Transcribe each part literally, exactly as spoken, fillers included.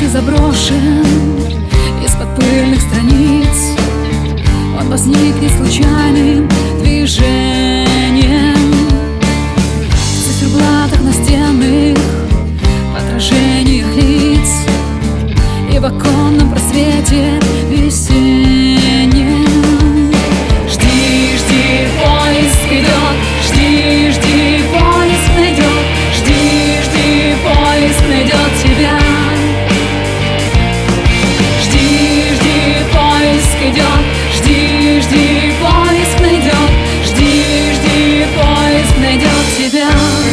и заброшен из-под пыльных страниц. Он возникнет случайным движением в циферблатах настенных, в отражениях лиц и в оконном просвете весеннем. Жди, жди, поиск идет, жди, жди, поиск найдет, жди, жди, поиск найдет тебя. Жди, жди, поиск идет, жди, жди, поиск найдет, жди, жди, поиск найдет тебя.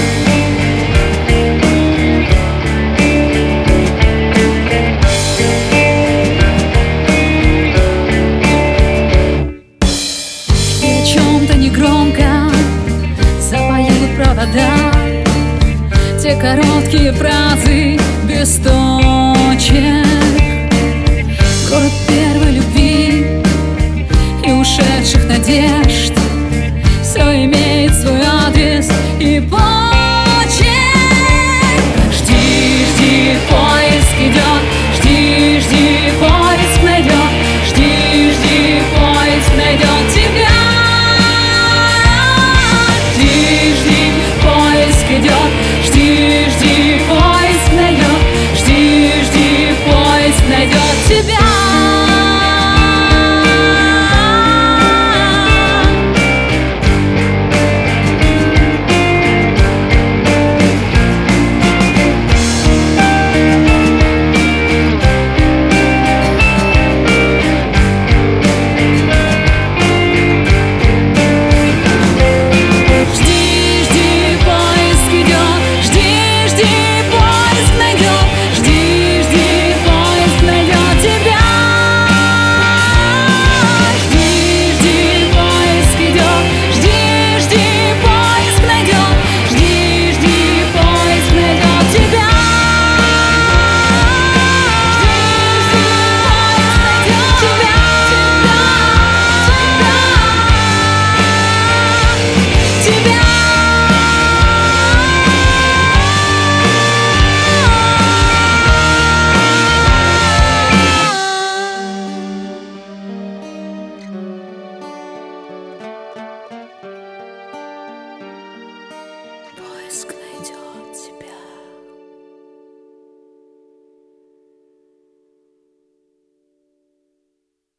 Негромко запоют провода, те короткие фразы без точек. Город первой любви и ушедших надежд, все имеет свой адрес и